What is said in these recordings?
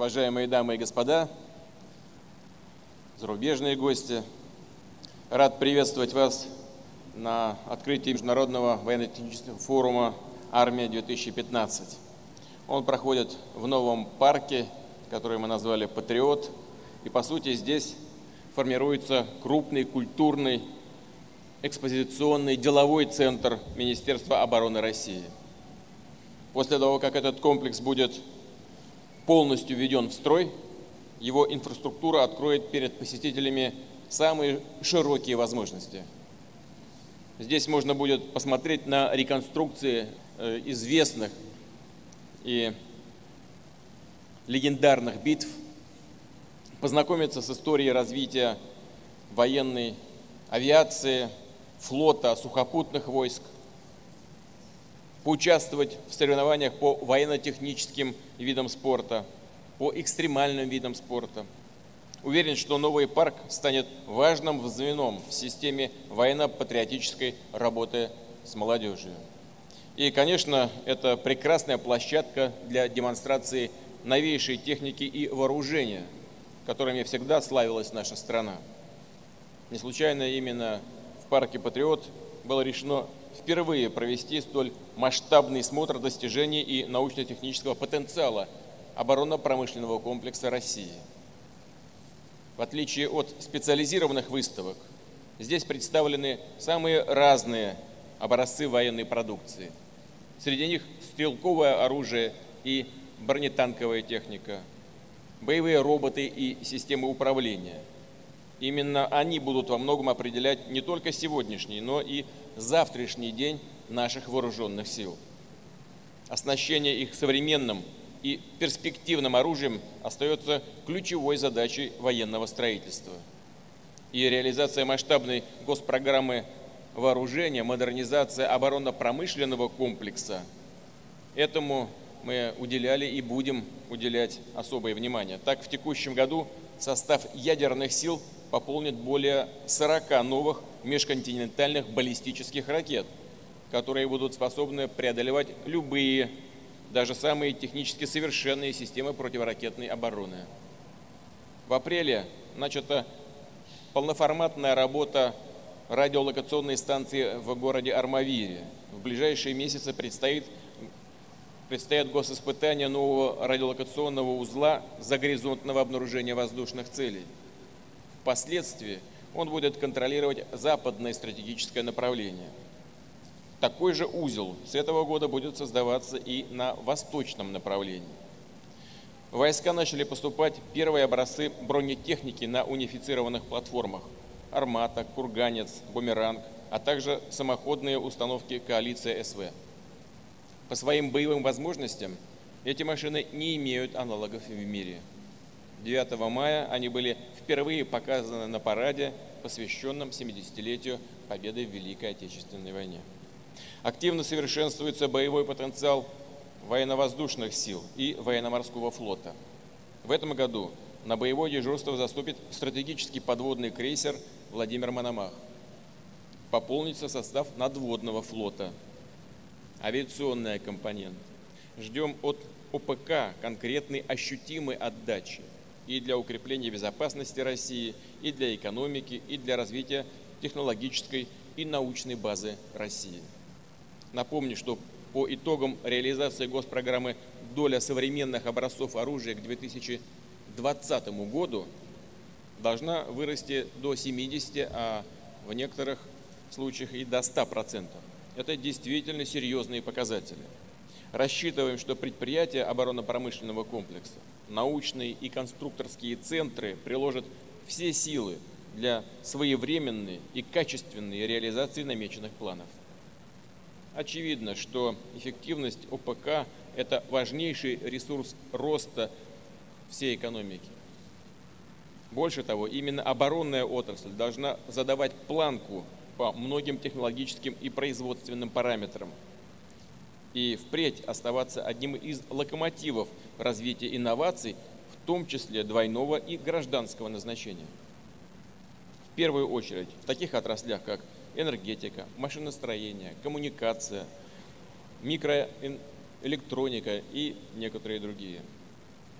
Уважаемые дамы и господа, зарубежные гости, рад приветствовать вас на открытии Международного военно-технического форума «Армия-2015». Он проходит в новом парке, который мы назвали «Патриот», и по сути здесь формируется крупный культурный, экспозиционный, деловой центр Министерства обороны России. После того, как этот комплекс будет полностью введен в строй, его инфраструктура откроет перед посетителями самые широкие возможности. Здесь можно будет посмотреть на реконструкции известных и легендарных битв, познакомиться с историей развития военной авиации, флота, сухопутных войск, поучаствовать в соревнованиях по военно-техническим видам спорта, по экстремальным видам спорта. Уверен, что новый парк станет важным звеном в системе военно-патриотической работы с молодежью. И, конечно, это прекрасная площадка для демонстрации новейшей техники и вооружения, которыми всегда славилась наша страна. Не случайно именно в парке «Патриот» было решено впервые провести столь масштабный смотр достижений и научно-технического потенциала оборонно-промышленного комплекса России. В отличие от специализированных выставок, здесь представлены самые разные образцы военной продукции. Среди них стрелковое оружие и бронетанковая техника, боевые роботы и системы управления. Именно они будут во многом определять не только сегодняшний, но и завтрашний день наших вооруженных сил. Оснащение их современным и перспективным оружием остается ключевой задачей военного строительства. И реализация масштабной госпрограммы вооружения, модернизация оборонно-промышленного комплекса, этому мы уделяли и будем уделять особое внимание. Так, в текущем году состав ядерных сил пополнит более 40 новых межконтинентальных баллистических ракет, которые будут способны преодолевать любые, даже самые технически совершенные системы противоракетной обороны. В апреле начата полноформатная работа радиолокационной станции в городе Армавире. В ближайшие месяцы предстоят госиспытания нового радиолокационного узла загоризонтного обнаружения воздушных целей. Впоследствии он будет контролировать западное стратегическое направление. Такой же узел с этого года будет создаваться и на восточном направлении. В войска начали поступать первые образцы бронетехники на унифицированных платформах «Армата», «Курганец», «Бумеранг», а также самоходные установки «Коалиция СВ». По своим боевым возможностям эти машины не имеют аналогов в мире. 9 мая они были впервые показаны на параде, посвященном 70-летию победы в Великой Отечественной войне. Активно совершенствуется боевой потенциал военно-воздушных сил и военно-морского флота. В этом году на боевое дежурство заступит стратегический подводный крейсер «Владимир Мономах». Пополнится состав надводного флота, авиационная компонента. Ждем от ОПК конкретной ощутимой отдачи и для укрепления безопасности России, и для экономики, и для развития технологической и научной базы России. Напомню, что по итогам реализации госпрограммы доля современных образцов оружия к 2020 году должна вырасти до 70%, а в некоторых случаях и до 100%. Это действительно серьезные показатели. Рассчитываем, что предприятия оборонно-промышленного комплекса, научные и конструкторские центры приложат все силы для своевременной и качественной реализации намеченных планов. Очевидно, что эффективность ОПК – это важнейший ресурс роста всей экономики. Больше того, именно оборонная отрасль должна задавать планку по многим технологическим и производственным параметрам и впредь оставаться одним из локомотивов развития инноваций, в том числе двойного и гражданского назначения. В первую очередь в таких отраслях, как энергетика, машиностроение, коммуникация, микроэлектроника и некоторые другие.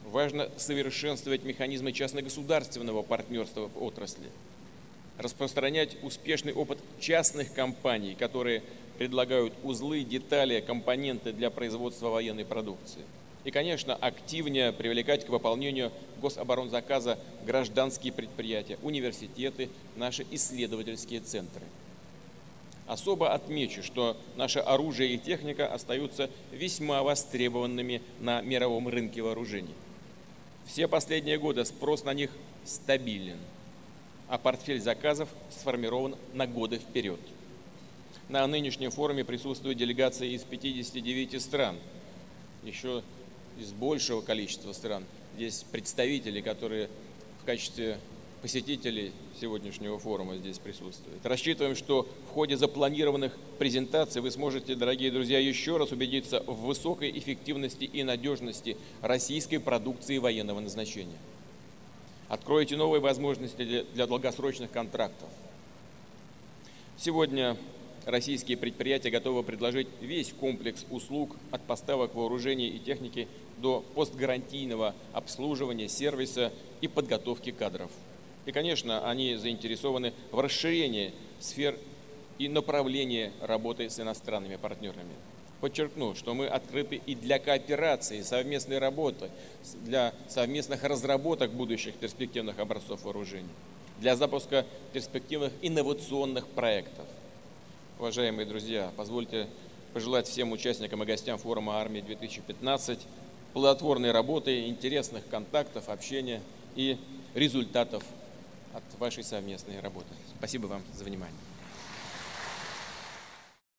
Важно совершенствовать механизмы частно-государственного партнерства в отрасли, распространять успешный опыт частных компаний, которые предлагают узлы, детали, компоненты для производства военной продукции. И, конечно, активнее привлекать к выполнению гособоронзаказа гражданские предприятия, университеты, наши исследовательские центры. Особо отмечу, что наше оружие и техника остаются весьма востребованными на мировом рынке вооружений. Все последние годы спрос на них стабилен, а портфель заказов сформирован на годы вперед. На нынешнем форуме присутствуют делегации из 59 стран, еще из большего количества стран. Здесь представители, которые в качестве посетителей сегодняшнего форума здесь присутствуют. Рассчитываем, что в ходе запланированных презентаций вы сможете, дорогие друзья, еще раз убедиться в высокой эффективности и надежности российской продукции военного назначения. Откроете новые возможности для долгосрочных контрактов. Сегодня российские предприятия готовы предложить весь комплекс услуг от поставок вооружений и техники до постгарантийного обслуживания, сервиса и подготовки кадров. И, конечно, они заинтересованы в расширении сфер и направлении работы с иностранными партнерами. Подчеркну, что мы открыты и для кооперации, совместной работы, для совместных разработок будущих перспективных образцов вооружений, для запуска перспективных инновационных проектов. Уважаемые друзья, позвольте пожелать всем участникам и гостям форума «Армия-2015» плодотворной работы, интересных контактов, общения и результатов от вашей совместной работы. Спасибо вам за внимание.